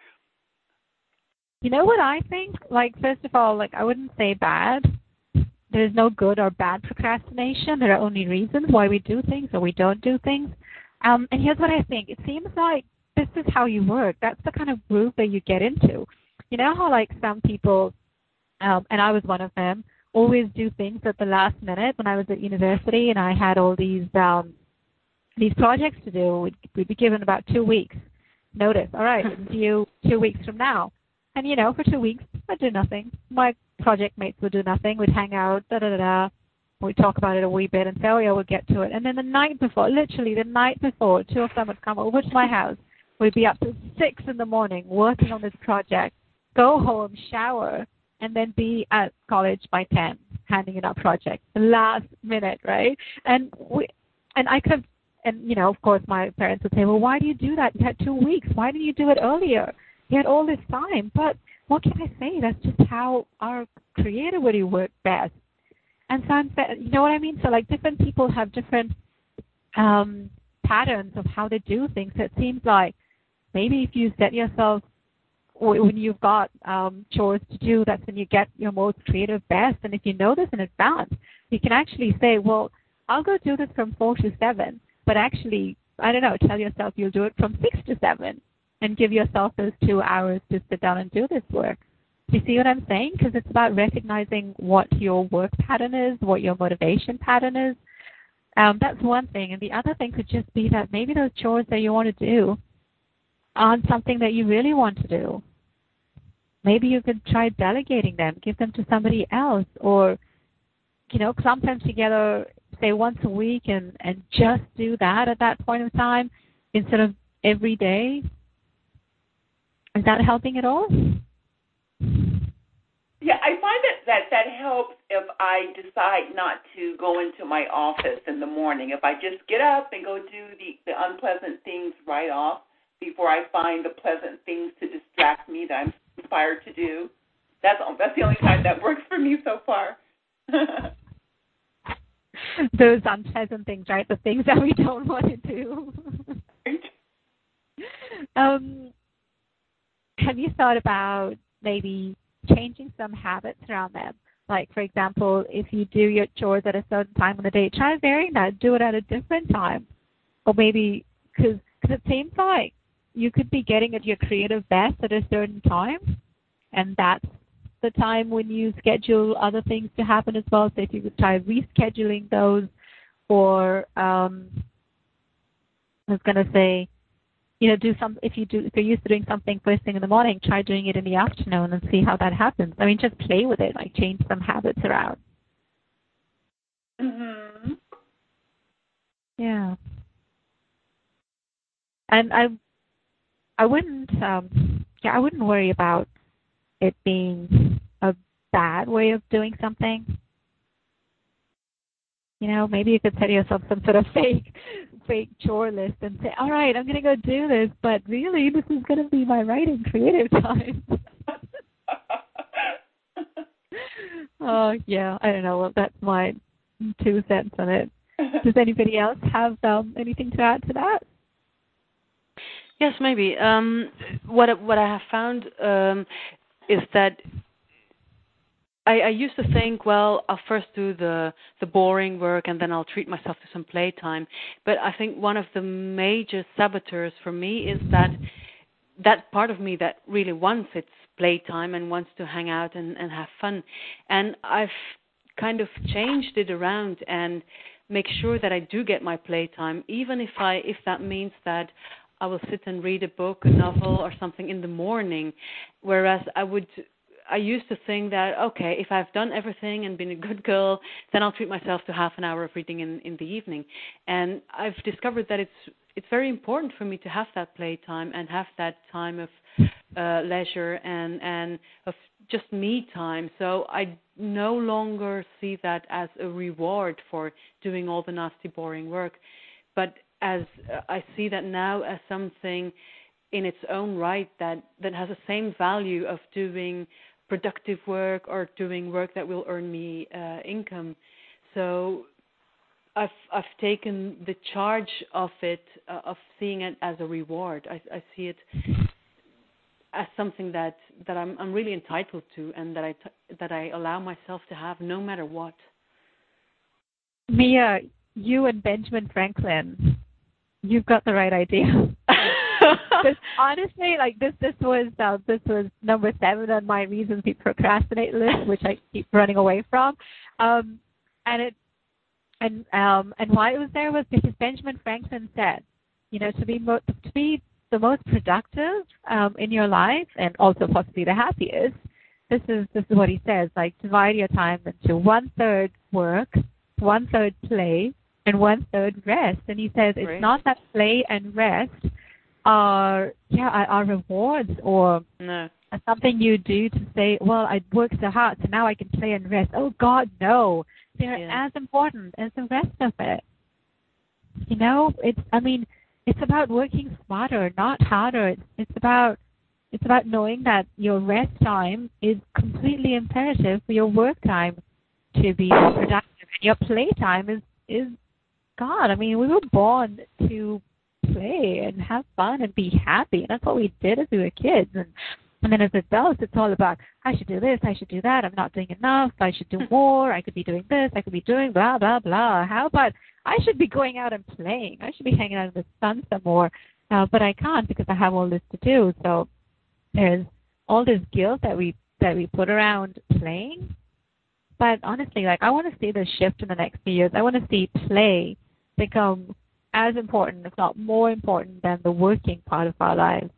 You know what I think? Like, first of all, like, I wouldn't say bad. There's no good or bad procrastination. There are only reasons why we do things or we don't do things. Um, and here's what I think. It seems like this is how you work. That's the kind of groove that you get into. You know how, like, some people, um, and I was one of them, always do things at the last minute. When I was at university and I had all these um, these projects to do, we'd, we'd be given about two weeks notice. All right, it's due two weeks from now. And, you know, for two weeks, I'd do nothing. My project mates would do nothing. We'd hang out, da-da-da-da. We'd talk about it a wee bit and say, oh, yeah, we'll get to it. And then the night before, literally the night before, two of them would come over to my house. We'd be up to six in the morning working on this project, go home, shower, and then be at college by ten, handing in our project. The last minute, right? And we, and I could, and, you know, of course, my parents would say, well, why do you do that? You had two weeks. Why didn't you do it earlier? You had all this time. But what can I say? That's just how our creativity works best. And so, I'm, you know what I mean? So, like, different people have different um, patterns of how they do things. So it seems like maybe if you set yourself, when you've got um, chores to do, that's when you get your most creative best. And if you know this in advance, you can actually say, well, I'll go do this from four to seven. But actually, I don't know, tell yourself you'll do it from six to seven. And give yourself those two hours to sit down and do this work. Do you see what I'm saying? Because it's about recognizing what your work pattern is, what your motivation pattern is. Um, that's one thing. And the other thing could just be that maybe those chores that you want to do aren't something that you really want to do. Maybe you could try delegating them, give them to somebody else, or, you know, clump them together, say, once a week and, and just do that at that point in time instead of every day. Is that helping at all? Yeah, I find that, that that helps if I decide not to go into my office in the morning. If I just get up and go do the, the unpleasant things right off before I find the pleasant things to distract me that I'm inspired to do, that's, that's the only time that works for me so far. Those unpleasant things, right? The things that we don't want to do. um. Have you thought about maybe changing some habits around them? Like, for example, if you do your chores at a certain time of the day, try varying that. Do it at a different time. Or maybe, because it seems like you could be getting at your creative best at a certain time, and that's the time when you schedule other things to happen as well. So if you could try rescheduling those, or um, I was going to say, you know, do some. If you do, if you're used to doing something first thing in the morning, try doing it in the afternoon and see how that happens. I mean, just play with it, like change some habits around. Mhm. Yeah. And I, I wouldn't, um, yeah, I wouldn't worry about it being a bad way of doing something. You know, maybe you could set yourself some sort of fake, fake chore list and say, all right, I'm going to go do this, but really this is going to be my writing creative time. Oh, yeah, I don't know. Well, that's my two cents on it. Does anybody else have um, anything to add to that? Yes, maybe. Um, what what I have found um, is that I, I used to think, well, I'll first do the, the boring work and then I'll treat myself to some playtime. But I think one of the major saboteurs for me is that that part of me that really wants its playtime and wants to hang out and, and have fun. And I've kind of changed it around and make sure that I do get my playtime, even if I if that means that I will sit and read a book, a novel or something in the morning, whereas I would... I used to think that, okay, if I've done everything and been a good girl, then I'll treat myself to half an hour of reading in, in the evening. And I've discovered that it's it's very important for me to have that playtime and have that time of uh, leisure and, and of just me time. So I no longer see that as a reward for doing all the nasty, boring work, but as uh, I see that now as something in its own right that, that has the same value of doing productive work or doing work that will earn me uh, income. So I've I've taken the charge of it, uh, of seeing it as a reward. I, I see it as something that, that I'm I'm really entitled to, and that I t- that I allow myself to have no matter what. Mia, you and Benjamin Franklin, you've got the right idea. This, honestly, like this, this was uh, this was number seven on my reasons we procrastinate list, which I keep running away from, um, and it and um, and why it was there was because Benjamin Franklin said, you know, to be mo- to be the most productive um, in your life and also possibly the happiest. This is this is what he says: like divide your time into one third work, one third play, and one third rest. And he says it's Great. not that play and rest are yeah are, are rewards or no. are something you do to say, well, I worked so hard, so now I can play and rest. Oh God, no! They're Yeah. as important as the rest of it. You know, it's I mean, it's about working smarter, not harder. It's it's about it's about knowing that your rest time is completely imperative for your work time to be productive. And your play time is is God. I mean, we were born to play and have fun and be happy. And that's what we did as we were kids. And and then as adults, it's all about, I should do this, I should do that, I'm not doing enough, I should do more, I could be doing this, I could be doing blah, blah, blah. How about I should be going out and playing? I should be hanging out in the sun some more. Uh, but I can't because I have all this to do. So there's all this guilt that we that we put around playing. But honestly, like I want to see this shift in the next few years. I want to see play become as important, if not more important, than the working part of our lives.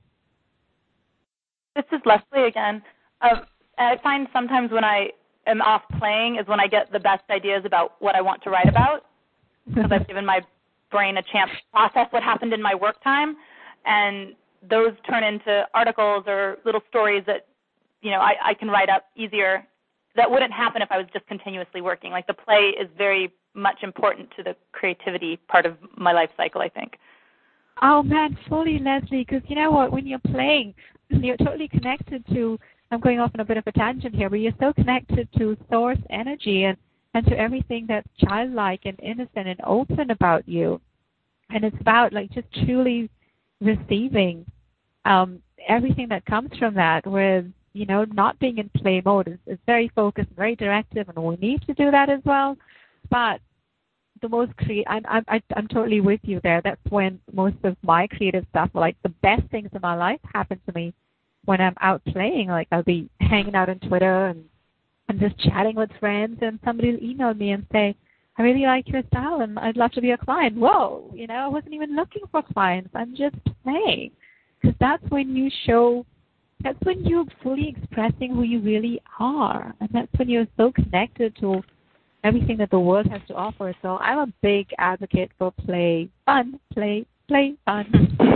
This is Leslie again. Uh, I find sometimes when I am off playing is when I get the best ideas about what I want to write about, because I've given my brain a chance to process what happened in my work time, and those turn into articles or little stories that, you know, I, I can write up easier. That wouldn't happen if I was just continuously working. Like the play is very much important to the creativity part of my life cycle, I think. Oh, man, fully, Leslie, because you know what? When you're playing, you're totally connected to, I'm going off on a bit of a tangent here, but you're so connected to source energy and, and to everything that's childlike and innocent and open about you. And it's about, like, just truly receiving um, everything that comes from that, whereas, you know, not being in play mode is, is very focused, very directive, and we need to do that as well. But the most creative, I'm, I'm, I'm totally with you there. That's when most of my creative stuff, like the best things in my life, happen to me when I'm out playing. Like I'll be hanging out on Twitter and and just chatting with friends, and somebody will email me and say, I really like your style and I'd love to be a client. Whoa, you know, I wasn't even looking for clients. I'm just playing. Because that's when you show, that's when you're fully expressing who you really are. And that's when you're so connected to everything that the world has to offer. So I'm a big advocate for play, fun, play, play, fun.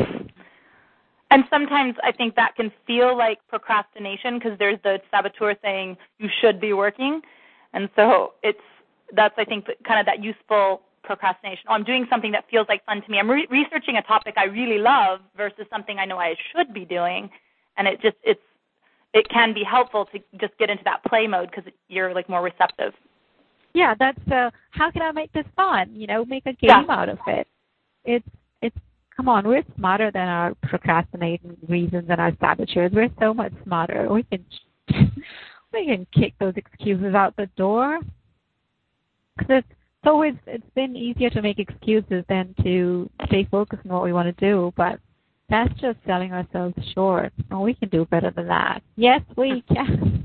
And sometimes I think that can feel like procrastination because there's the saboteur saying you should be working. And so it's, that's, I think, kind of that useful procrastination. Oh, I'm doing something that feels like fun to me. I'm re- researching a topic I really love versus something I know I should be doing. And it just, it's, it can be helpful to just get into that play mode because you're like more receptive. Yeah, that's uh, how can I make this fun? You know, make a game yeah. out of it. It's it's come on, we're smarter than our procrastinating reasons and our saboteurs. We're so much smarter. We can we can kick those excuses out the door. Because it's always it's been easier to make excuses than to stay focused on what we want to do. But that's just selling ourselves short. Oh, we can do better than that. Yes, we can.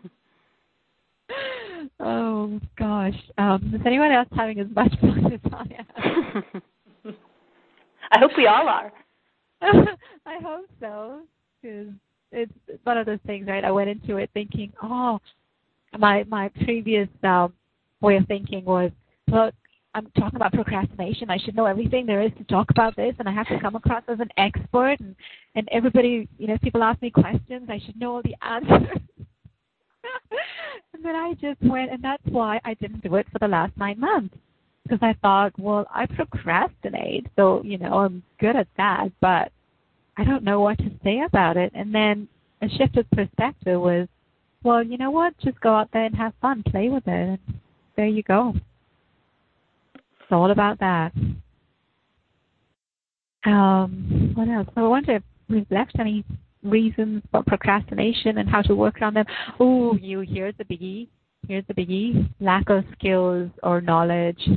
Oh, gosh. Um, is anyone else having as much fun as I am? I hope we all are. I hope so, because it's one of those things, right? I went into it thinking, oh, my my previous um, way of thinking was, well, I'm talking about procrastination. I should know everything there is to talk about this, and I have to come across as an expert. And, and everybody, you know, people ask me questions. I should know all the answers. And then I just went, and that's why I didn't do it for the last nine months. Because I thought, well, I procrastinate, so, you know, I'm good at that, but I don't know what to say about it. And then a shift of perspective was, well, you know what, just go out there and have fun, play with it, and there you go. It's all about that. Um, what else? So I wonder if we've left any reasons for procrastination and how to work around them. Oh, you, here's the biggie. Here's the biggie. Lack of skills or knowledge.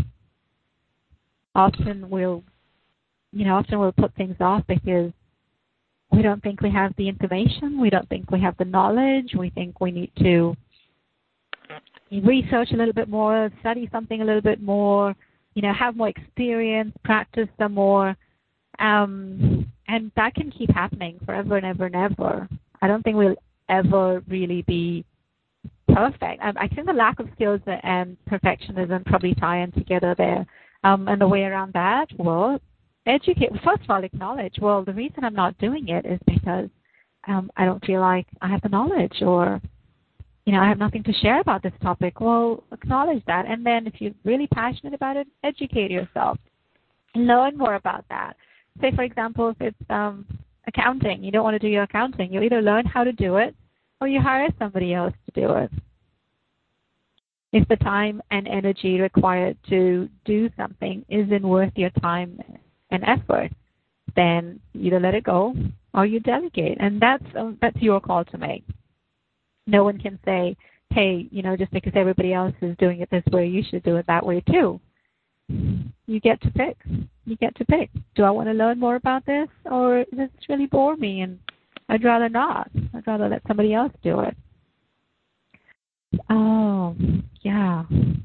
Often we'll, you know, often we'll put things off because we don't think we have the information. We don't think we have the knowledge. We think we need to research a little bit more, study something a little bit more, you know, have more experience, practice some more. Um, and that can keep happening forever and ever and ever. I don't think we'll ever really be perfect. I, I think the lack of skills and perfectionism probably tie in together there. Um, and the way around that, well, educate. First of all, acknowledge, well, the reason I'm not doing it is because um, I don't feel like I have the knowledge, or, you know, I have nothing to share about this topic. Well, acknowledge that. And then if you're really passionate about it, educate yourself. Learn more about that. Say, for example, if it's um, accounting, you don't want to do your accounting. You either learn how to do it or you hire somebody else to do it. If the time and energy required to do something isn't worth your time and effort, then either let it go or you delegate. And that's uh, that's your call to make. No one can say, hey, you know, just because everybody else is doing it this way, you should do it that way too. You get to pick. You get to pick. Do I want to learn more about this, or does this really bore me and I'd rather not? I'd rather let somebody else do it. Oh, yeah.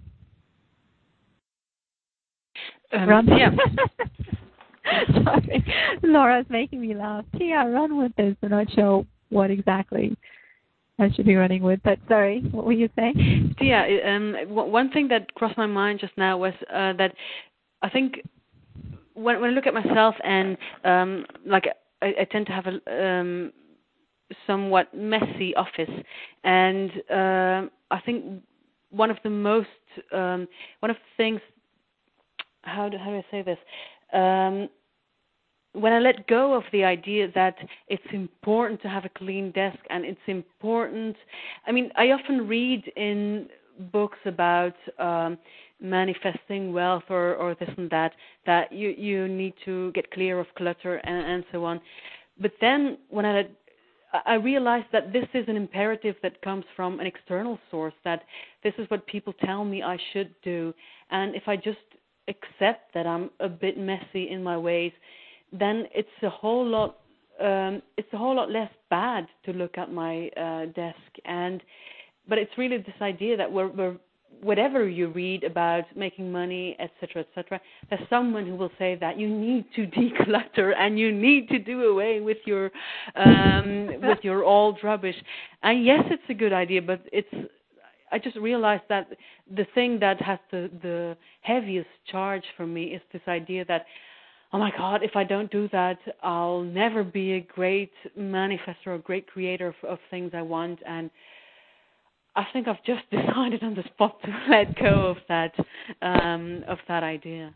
Um, run. Yeah. Sorry. Laura's making me laugh. Yeah, run with this. I'm not sure what exactly I should be running with, but sorry, what were you saying? Yeah, um, one thing that crossed my mind just now was uh, that I think when, when I look at myself and um, like I, I tend to have a um, somewhat messy office, and uh, I think one of the most um, one of the things how do how do I say this um, when I let go of the idea that it's important to have a clean desk and it's important, I mean, I often read in books about um, manifesting wealth or, or this and that, that you, you need to get clear of clutter and, and so on. But then when I let, I realized that this is an imperative that comes from an external source, that this is what people tell me I should do. And if I just accept that I'm a bit messy in my ways, then it's a whole lot. Um, it's a whole lot less bad to look at my uh, desk. And but it's really this idea that we're, we're whatever you read about making money, et cetera, et cetera, there's someone who will say that you need to declutter and you need to do away with your um, with your old rubbish. And yes, it's a good idea, but it's. I just realized that the thing that has the, the heaviest charge for me is this idea that, oh my God, if I don't do that, I'll never be a great manifestor or a great creator of, of things I want. And I think I've just decided on the spot to let go of that um, of that idea.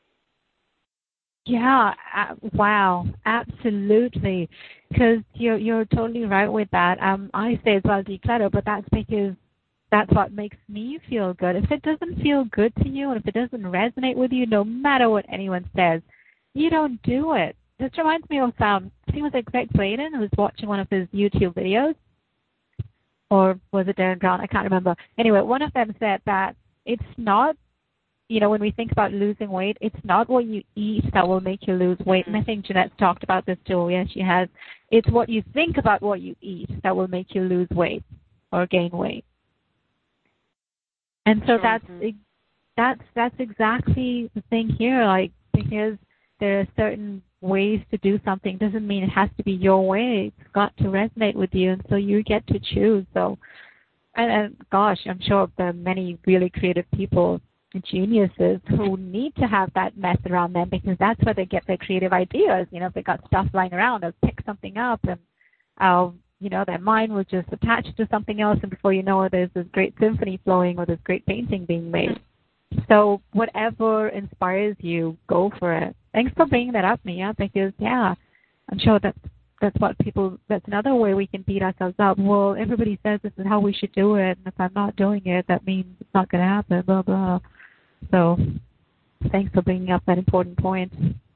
Yeah, uh, wow, absolutely. Because you're you're totally right with that. Um, I say as well declutter, but that's because that's what makes me feel good. If it doesn't feel good to you, and if it doesn't resonate with you, no matter what anyone says, you don't do it. This reminds me of, um, I think it was Greg Braden who was watching one of his YouTube videos, or was it Darren Brown? I can't remember. Anyway, one of them said that it's not, you know, when we think about losing weight, it's not what you eat that will make you lose weight. And I think Jeanette's talked about this too. Yes, she has. It's what you think about what you eat that will make you lose weight or gain weight. And so that's that's that's exactly the thing here. Like, because there are certain ways to do something doesn't mean it has to be your way. It's got to resonate with you, and so you get to choose. So, and, and gosh, I'm sure there are many really creative people, geniuses, who need to have that mess around them, because that's where they get their creative ideas. You know, if they got stuff lying around, they'll pick something up and, uh, you know, their mind was just attached to something else, and before you know it, there's this great symphony flowing or this great painting being made. So whatever inspires you, go for it. Thanks for bringing that up, Mia, because, yeah, I'm sure that's, that's what people, that's another way we can beat ourselves up. Well, everybody says this is how we should do it, and if I'm not doing it, that means it's not going to happen, blah, blah. So thanks for bringing up that important point.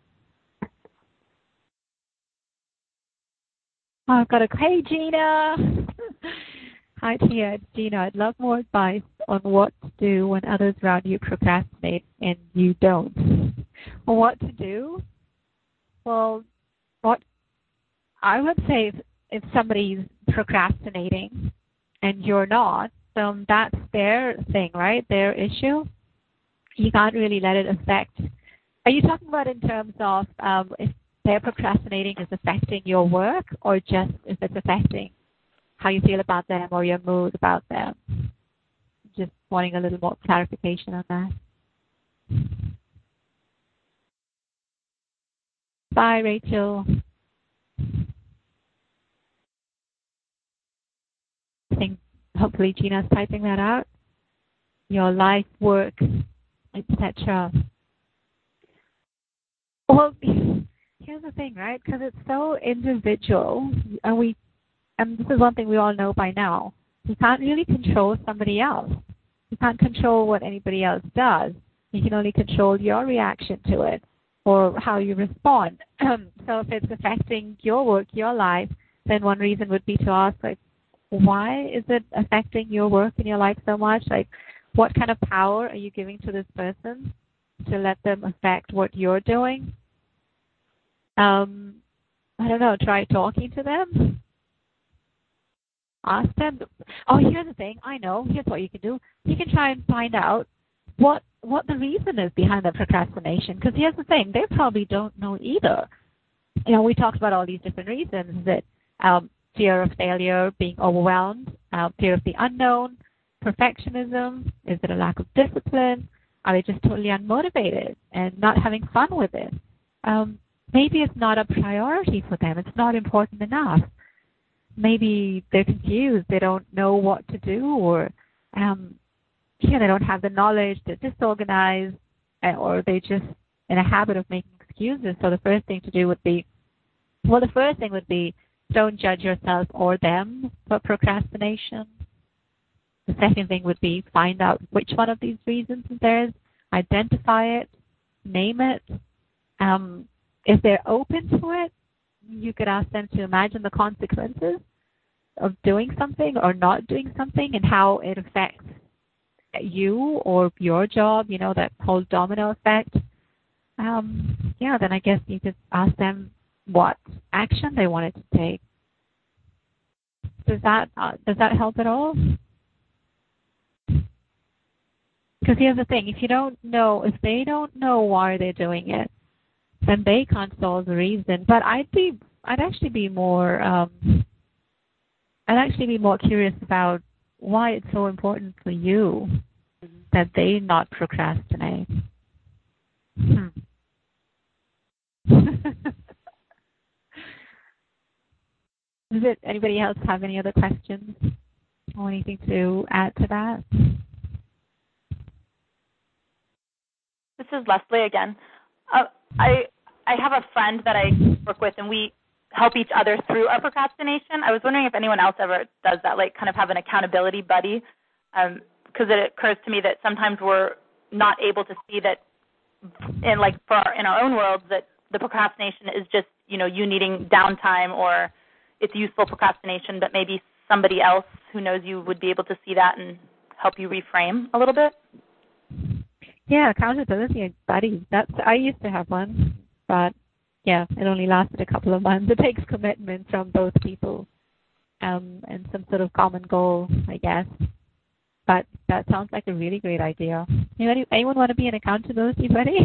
Oh, I've got a, hey, Gina. Hi, Tia. It's Gina. I'd love more advice on what to do when others around you procrastinate and you don't. Well, what to do? Well, what I would say if, if somebody's procrastinating and you're not, then that's their thing, right? Their issue. You can't really let it affect. Are you talking about in terms of um, if their procrastinating is affecting your work, or just if it's affecting how you feel about them or your mood about them? Just wanting a little more clarification on that. Bye, Rachel. I think hopefully Gina's typing that out. Your life, work, et cetera. Well, here's the thing, right? Because it's so individual, and we, and this is one thing we all know by now. You can't really control somebody else. You can't control what anybody else does. You can only control your reaction to it or how you respond. So if it's affecting your work, your life, then one reason would be to ask, like, why is it affecting your work and your life so much? Like, what kind of power are you giving to this person to let them affect what you're doing? Um, I don't know, try talking to them. Ask them. Oh, here's the thing. I know. Here's what you can do. You can try and find out what what the reason is behind the procrastination. Because here's the thing. They probably don't know either. You know, we talked about all these different reasons. That um, fear of failure, being overwhelmed, uh, fear of the unknown, perfectionism. Is it a lack of discipline? Are they just totally unmotivated and not having fun with it? Um, maybe it's not a priority for them. It's not important enough. Maybe they're confused. They don't know what to do, or um, yeah, they don't have the knowledge. They're disorganized, or they're just in a habit of making excuses. So the first thing to do would be, well, the first thing would be don't judge yourself or them for procrastination. The second thing would be find out which one of these reasons is theirs, identify it, name it. Um, if they're open to it, you could ask them to imagine the consequences of doing something or not doing something and how it affects you or your job, you know, that whole domino effect. Um, yeah, then I guess you could ask them what action they wanted to take. Does that uh, does that help at all? Because here's the thing, if you don't know, if they don't know why they're doing it, then they can't solve the reason. But I'd be, I'd actually be more, um, I'd actually be more curious about why it's so important for you that they not procrastinate. Hmm. Does it, anybody else have any other questions or anything to add to that? This is Leslie again. Uh, I I have a friend that I work with, and we help each other through our procrastination. I was wondering if anyone else ever does that, like kind of have an accountability buddy, because um, it occurs to me that sometimes we're not able to see that, in like for our, in our own worlds, that the procrastination is just, you know, you needing downtime, or it's useful procrastination, but maybe somebody else who knows you would be able to see that and help you reframe a little bit. Yeah, accountability buddies. That's I used to have one, but yeah, it only lasted a couple of months. It takes commitment from both people, um, and some sort of common goal, I guess. But that sounds like a really great idea. Anybody, anyone want to be an accountability buddy?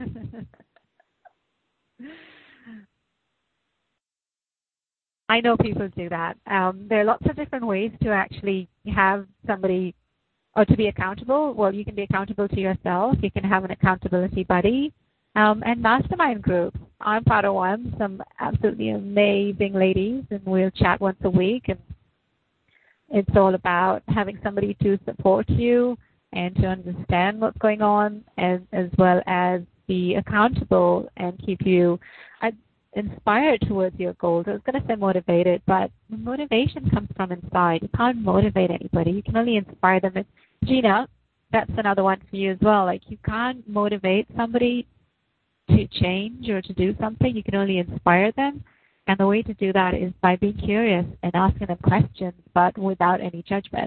I know people do that. Um, there are lots of different ways to actually have somebody, or to be accountable. Well, you can be accountable to yourself. You can have an accountability buddy, um, and mastermind groups I'm part of one, some absolutely amazing ladies, and we'll chat once a week. And it's all about having somebody to support you and to understand what's going on, and as well as be accountable and keep you uh, inspired towards your goals. I was going to say motivated, but motivation comes from inside. You can't motivate anybody. You can only inspire them. And Gina, that's another one for you as well. Like, you can't motivate somebody to change or to do something. You can only inspire them. And the way to do that is by being curious and asking them questions, but without any judgment.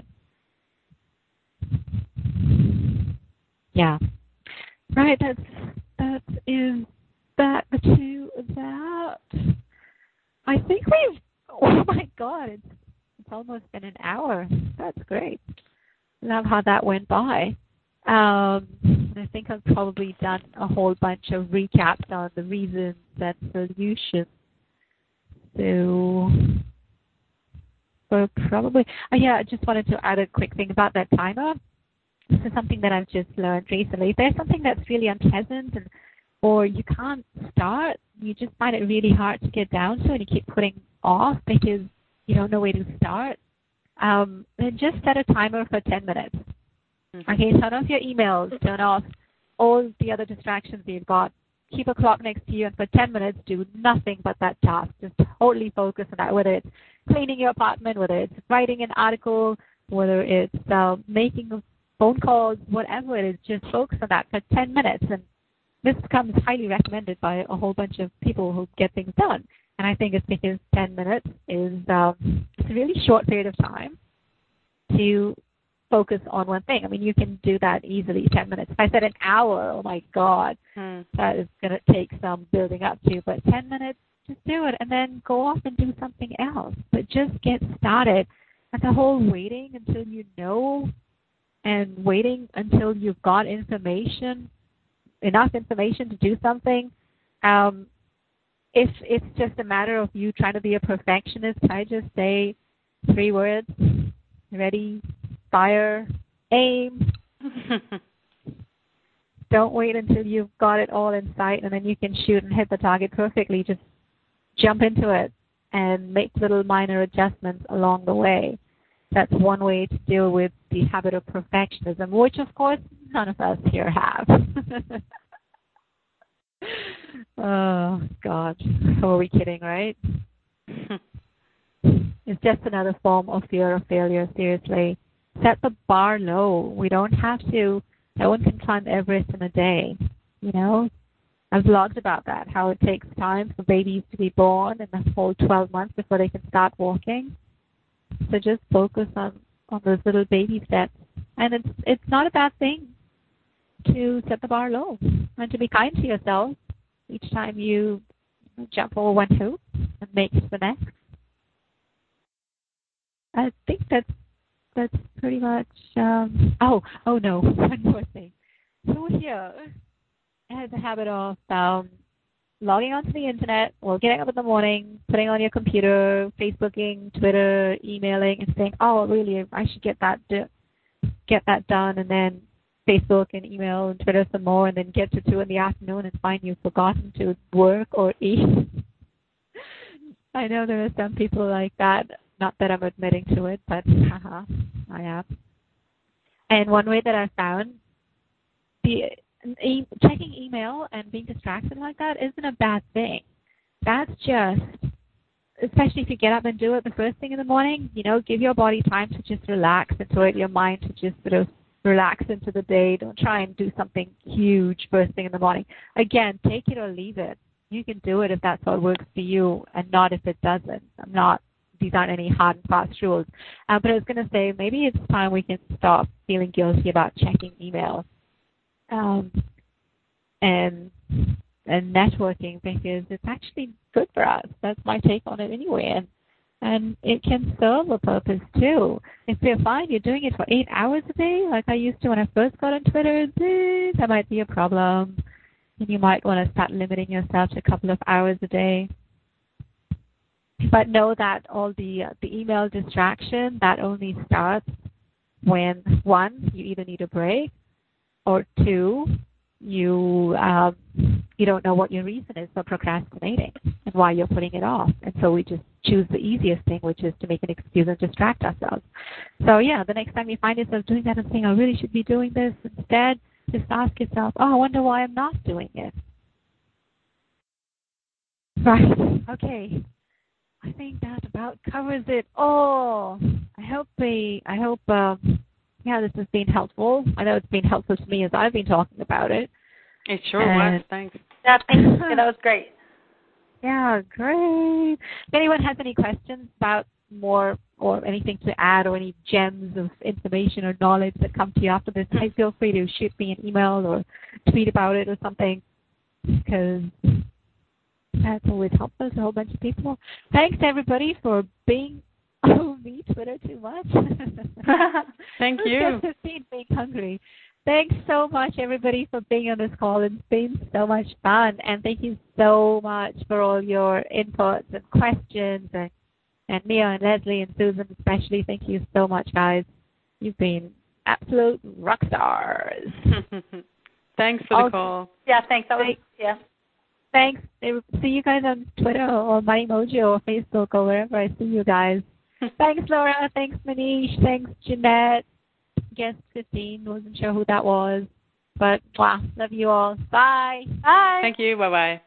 Yeah. Right, that's, that is that to that. I think we've, oh my God, it's, it's almost been an hour. That's great. Love how that went by. Um, I think I've probably done a whole bunch of recaps on the reasons and solutions. So, for probably, oh yeah, I just wanted to add a quick thing about that timer. This is something that I've just learned recently. If there's something that's really unpleasant and or you can't start, you just find it really hard to get down to and you keep putting off because you don't know where to start, um, then just set a timer for ten minutes. Mm-hmm. Okay, turn off your emails, turn off all the other distractions you've got. Keep a clock next to you, and for ten minutes, do nothing but that task. Just totally focus on that, whether it's cleaning your apartment, whether it's writing an article, whether it's uh, making phone calls, whatever it is, just focus on that for ten minutes. And this becomes highly recommended by a whole bunch of people who get things done. And I think it's because ten minutes is um, it's a really short period of time to focus on one thing. I mean, you can do that easily, ten minutes. If I said an hour, oh my God, hmm. that is going to take some building up to. But ten minutes, just do it, and then go off and do something else. But just get started. And the whole waiting until you know and waiting until you've got information, enough information to do something, um, if it's just a matter of you trying to be a perfectionist, I just say three words, ready, fire, aim. Don't wait until you've got it all in sight and then you can shoot and hit the target perfectly. Just jump into it and make little minor adjustments along the way. That's one way to deal with the habit of perfectionism, which, of course, none of us here have. Oh, God. Who are we kidding, right? It's just another form of fear of failure, seriously. Set the bar low. We don't have to. No one can climb Everest in a day, you know? I've blogged about that, how it takes time for babies to be born and the whole twelve months before they can start walking. So just focus on, on those little baby steps. And it's it's not a bad thing to set the bar low and to be kind to yourself each time you jump over one hoop and make it to the next. I think that's that's pretty much. Um, oh, oh no, one more thing. So here, I had the habit of um, logging onto the internet or getting up in the morning, putting on your computer, Facebooking, Twitter, emailing, and saying, "Oh, really, I should get that do- get that done," and then Facebook and email and Twitter some more, and then get to two in the afternoon and find you've forgotten to work or eat. I know there are some people like that. Not that I'm admitting to it, but haha, I am. And one way that I found, the e- checking email and being distracted like that isn't a bad thing. That's just, especially if you get up and do it the first thing in the morning, you know, give your body time to just relax into it, your mind to just sort of relax into the day. Don't try and do something huge first thing in the morning. Again, take it or leave it. You can do it if that's what works for you and not if it doesn't. I'm not, these aren't any hard and fast rules. Uh, but I was going to say maybe it's time we can stop feeling guilty about checking email um, and and networking because it's actually good for us. That's my take on it anyway. And And it can serve a purpose, too. If you find you're doing it for eight hours a day, like I used to when I first got on Twitter, that might be a problem. And you might want to start limiting yourself to a couple of hours a day. But know that all the uh, the email distraction, that only starts when, one, you either need a break, or two, you um, you don't know what your reason is for procrastinating and why you're putting it off. And so we just choose the easiest thing, which is to make an excuse and distract ourselves. So, yeah, the next time you find yourself doing that and saying, I really should be doing this, instead, just ask yourself, oh, I wonder why I'm not doing it. Right. Okay. I think that about covers it all. I hope we, I hope, um, yeah, this has been helpful. I know it's been helpful to me as I've been talking about it. It sure and, was. Thanks. Yeah, thank you. That was great. Yeah, great. If anyone has any questions about more or anything to add or any gems of information or knowledge that come to you after this, please feel free to shoot me an email or tweet about it or something, because that's always helpful to a whole bunch of people. Thanks, everybody, for being oh, me, Twitter too much. Thank you. Just being hungry. Thanks so much, everybody, for being on this call. It's been so much fun. And thank you so much for all your inputs and questions. And, and Mia and Leslie and Susan especially, thank you so much, guys. You've been absolute rock stars. Thanks for the I'll, call. Yeah, thanks. That was, yeah. Thanks. See you guys on Twitter or MyMojo or Facebook or wherever I see you guys. Thanks, Laura. Thanks, Manish. Thanks, Jeanette. Guest fifteen. Wasn't sure who that was. But, wow. Love you all. Bye. Bye. Thank you. Bye-bye.